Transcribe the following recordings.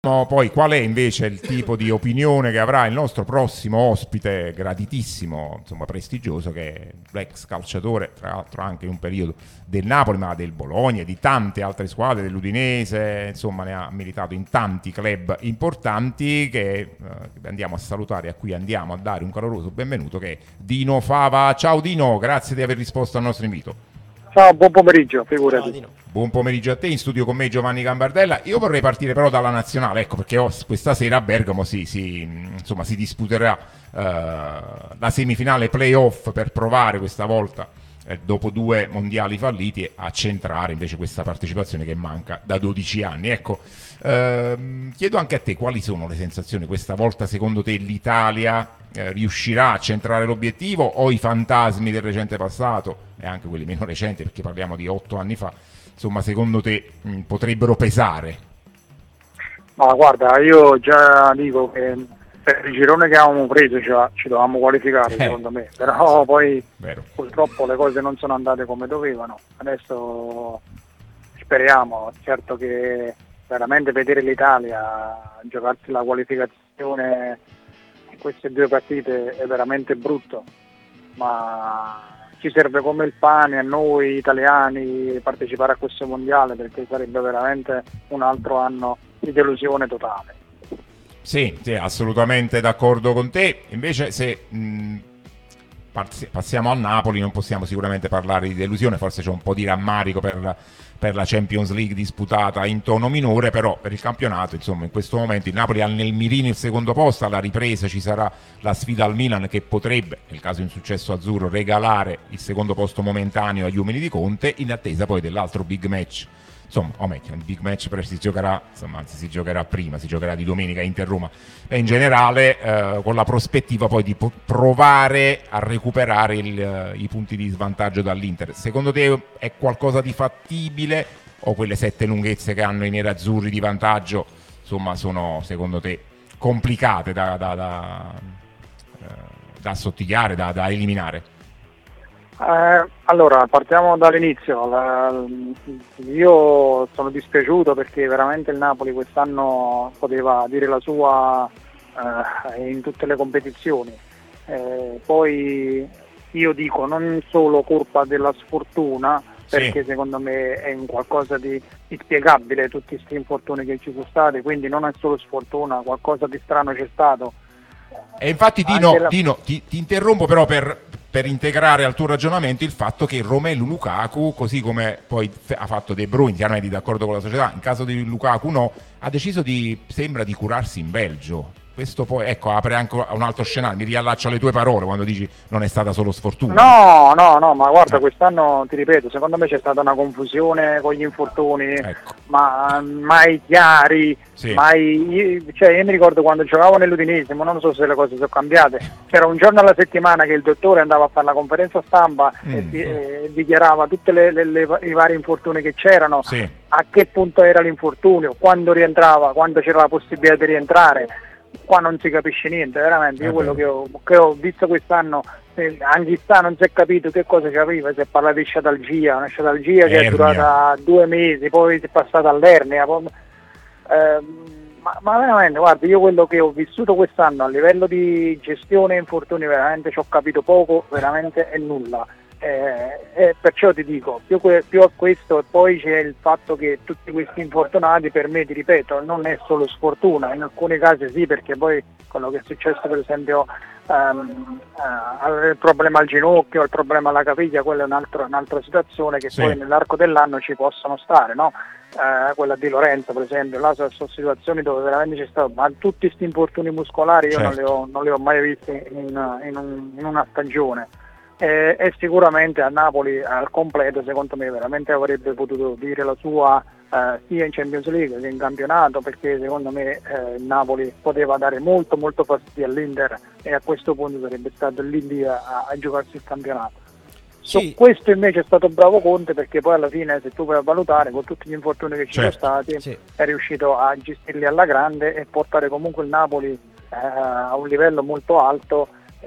No, poi qual è invece il tipo di opinione che avrà il nostro prossimo ospite, graditissimo, insomma prestigioso, che è l'ex calciatore, tra l'altro anche in un periodo del Napoli, ma del Bologna, di tante altre squadre, dell'Udinese, insomma ne ha militato in tanti club importanti che andiamo a salutare, a cui andiamo a dare un caloroso benvenuto, che è Dino Fava. Ciao Dino, grazie di aver risposto al nostro invito. Ciao, buon pomeriggio, figurati. Buon pomeriggio a te, in studio con me Giovanni Gambardella. Io vorrei partire però dalla nazionale, ecco perché questa sera a Bergamo insomma, si disputerà la semifinale playoff per provare questa volta, dopo 2 mondiali falliti, a centrare invece questa partecipazione che manca da 12 anni. Ecco, chiedo anche a te quali sono le sensazioni questa volta, secondo te l'Italia riuscirà a centrare l'obiettivo, o i fantasmi del recente passato e anche quelli meno recenti, perché parliamo di 8 anni fa, insomma, secondo te potrebbero pesare? Ma guarda, io già dico che per il girone che avevamo preso ci dovevamo qualificare, secondo me, però poi Vero. purtroppo le cose non sono andate come dovevano. Adesso speriamo, certo, che veramente vedere l'Italia giocarsi la qualificazione in queste 2 partite è veramente brutto, ma ci serve come il pane a noi italiani partecipare a questo mondiale, perché sarebbe veramente un altro anno di delusione totale. Sì, assolutamente d'accordo con te. Invece se passiamo a Napoli non possiamo sicuramente parlare di delusione, forse c'è un po' di rammarico per la Champions League disputata in tono minore, però per il campionato, insomma, in questo momento il Napoli ha nel mirino il secondo posto. Alla ripresa ci sarà la sfida al Milan, che potrebbe, nel caso di un successo azzurro, regalare il secondo posto momentaneo agli uomini di Conte, in attesa poi dell'altro big match. Insomma, o meglio, il big match però si giocherà, insomma, anzi si giocherà prima, si giocherà di domenica, Inter-Roma, e in generale con la prospettiva poi di provare a recuperare i punti di svantaggio dall'Inter. Secondo te è qualcosa di fattibile, o quelle 7 lunghezze che hanno i nerazzurri di vantaggio, insomma, sono secondo te complicate da assottigliare, da eliminare? Allora, partiamo dall'inizio. Io sono dispiaciuto perché veramente il Napoli quest'anno poteva dire la sua in tutte le competizioni. Poi io dico non solo colpa della sfortuna, perché secondo me è un qualcosa di inspiegabile tutti questi infortuni che ci sono stati, quindi non è solo sfortuna, qualcosa di strano c'è stato. E infatti Dino, ti interrompo però per integrare al tuo ragionamento il fatto che Romelu Lukaku, così come poi ha fatto De Bruyne, chiaramente d'accordo con la società, in caso di Lukaku no, ha deciso sembra di curarsi in Belgio. Questo poi, ecco, apre anche un altro scenario. Mi riallaccio alle tue parole quando dici non è stata solo sfortuna. No, ma guarda, quest'anno ti ripeto, secondo me c'è stata una confusione con gli infortuni, Ecco. ma mai chiari, cioè io mi ricordo quando giocavo nell'Udinese, ma non so se le cose sono cambiate, c'era un giorno alla settimana che il dottore andava a fare la conferenza stampa e dichiarava tutti i vari infortuni che c'erano, a che punto era l'infortunio, quando rientrava, quando c'era la possibilità di rientrare. Qua non si capisce niente, veramente. Io quello che ho visto quest'anno, anche non si è capito che cosa ci aveva, si è parlato di sciatalgia, una sciatalgia che è durata 2 mesi, poi si è passata all'ernia. Ma veramente, guarda, io quello che ho vissuto quest'anno a livello di gestione e infortuni veramente ci ho capito poco, veramente è nulla. Perciò ti dico, più a questo, e poi c'è il fatto che tutti questi infortunati, per me, ti ripeto, non è solo sfortuna, in alcuni casi sì, perché poi quello che è successo per esempio il problema al ginocchio, il problema alla caviglia, quella è un'altra situazione che poi nell'arco dell'anno ci possono stare, no? Quella di Lorenzo per esempio, là sono situazioni dove veramente c'è stato, ma tutti questi infortuni muscolari io non li ho mai visti in una stagione. E sicuramente a Napoli al completo secondo me veramente avrebbe potuto dire la sua sia in Champions League che in campionato, perché secondo me il Napoli poteva dare molto fastidio all'Inter e a questo punto sarebbe stato lì a giocarsi il campionato. Su questo invece è stato bravo Conte, perché poi alla fine, se tu puoi valutare, con tutti gli infortuni che ci sono stati, è riuscito a gestirli alla grande e portare comunque il Napoli a un livello molto alto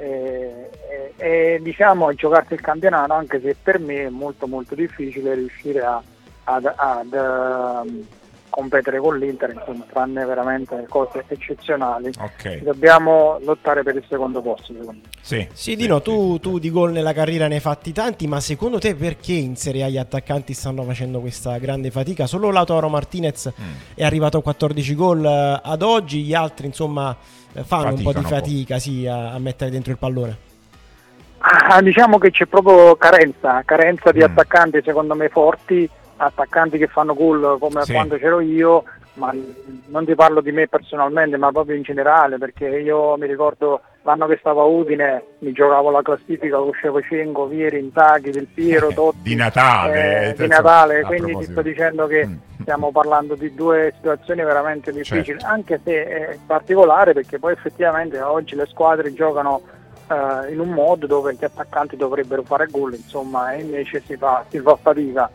e diciamo a giocarsi il campionato, anche se per me è molto difficile riuscire ad competere con l'Inter, insomma, tranne veramente cose eccezionali. Okay. Dobbiamo lottare per il secondo posto, secondo me. Sì, Dino, tu di gol nella carriera ne hai fatti tanti, ma secondo te perché in Serie A gli attaccanti stanno facendo questa grande fatica? Solo Lautaro Martinez è arrivato a 14 gol ad oggi, gli altri insomma fanno un po' di fatica a mettere dentro il pallone. Diciamo che c'è proprio carenza di attaccanti secondo me forti, attaccanti che fanno gol come quando c'ero io, ma non ti parlo di me personalmente, ma proprio in generale, perché io mi ricordo l'anno che stavo a Udine, mi giocavo la classifica, uscevo Cengo, Vieri, Inzaghi, Del Piero, Totti, di Natale, quindi ti sto dicendo che stiamo parlando di due situazioni veramente difficili, anche se è particolare, perché poi effettivamente oggi le squadre giocano in un modo dove gli attaccanti dovrebbero fare gol, insomma, e invece si fa fatica.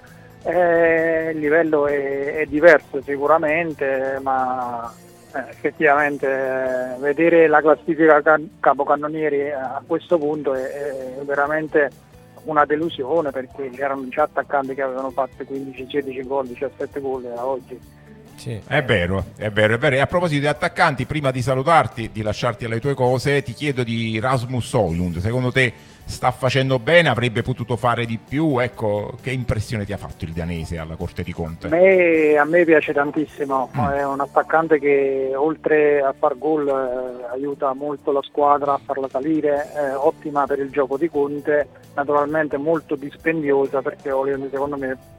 Il livello è diverso sicuramente, ma effettivamente vedere la classifica capocannonieri a questo punto è veramente una delusione, perché c'erano già attaccanti che avevano fatto 15, 16 gol, 17 gol a oggi. Sì. È vero. E a proposito di attaccanti, prima di salutarti, di lasciarti alle tue cose, ti chiedo di Rasmus Højlund. Secondo te sta facendo bene? Avrebbe potuto fare di più? Ecco, che impressione ti ha fatto il danese alla corte di Conte? A me piace tantissimo, è un attaccante che oltre a far gol aiuta molto la squadra a farla salire, ottima per il gioco di Conte, naturalmente molto dispendiosa, perché Højlund secondo me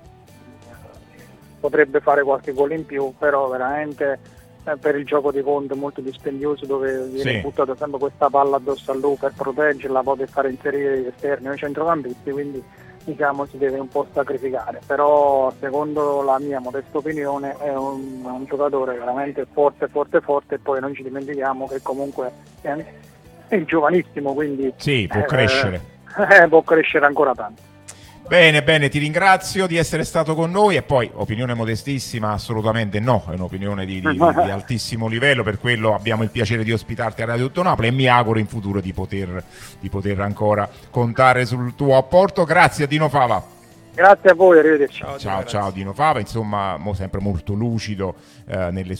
potrebbe fare qualche gol in più, però veramente per il gioco di Conte molto dispendioso, dove viene buttata sempre questa palla addosso a lui per proteggerla, poi per fare inserire gli esterni o i centrocampisti, quindi diciamo si deve un po' sacrificare, però secondo la mia modesta opinione è un giocatore veramente forte, e poi non ci dimentichiamo che comunque è giovanissimo, quindi può crescere. Può crescere ancora tanto. Bene, ti ringrazio di essere stato con noi, e poi opinione modestissima, assolutamente no, è un'opinione di altissimo livello, per quello abbiamo il piacere di ospitarti a Radio Tutto Napoli e mi auguro in futuro di poter ancora contare sul tuo apporto. Grazie a Dino Fava. Grazie a voi, arrivederci. Ciao Dino Fava, insomma sempre molto lucido nelle